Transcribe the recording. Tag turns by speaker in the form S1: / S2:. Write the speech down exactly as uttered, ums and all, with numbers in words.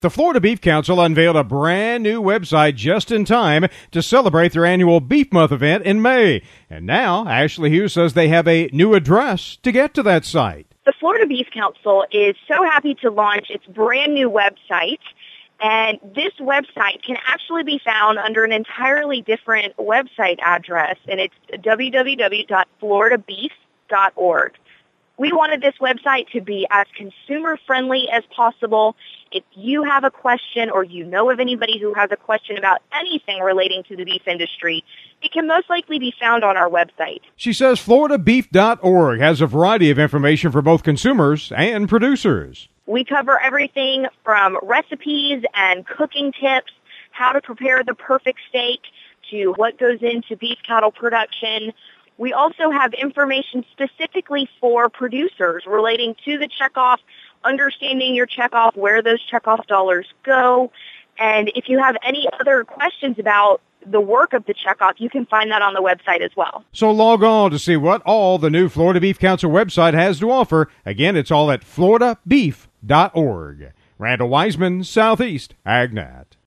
S1: The Florida Beef Council unveiled a brand new website just in time to celebrate their annual Beef Month event in May. And now, Ashley Hughes says they have a new address to get to that site.
S2: The Florida Beef Council is so happy to launch its brand new website. And this website can actually be found under an entirely different website address, and it's w w w dot florida beef dot org. We wanted this website to be as consumer-friendly as possible. If you have a question or you know of anybody who has a question about anything relating to the beef industry, it can most likely be found on our website.
S1: She says florida beef dot org has a variety of information for both consumers and producers.
S2: We cover everything from recipes and cooking tips, how to prepare the perfect steak, to what goes into beef cattle production. We also have information specifically for producers relating to the checkoff, understanding your checkoff, where those checkoff dollars go. And if you have any other questions about the work of the checkoff, you can find that on the website as well.
S1: So log on to see what all the new Florida Beef Council website has to offer. Again, it's all at florida beef dot org. Randall Wiseman, Southeast AgNet.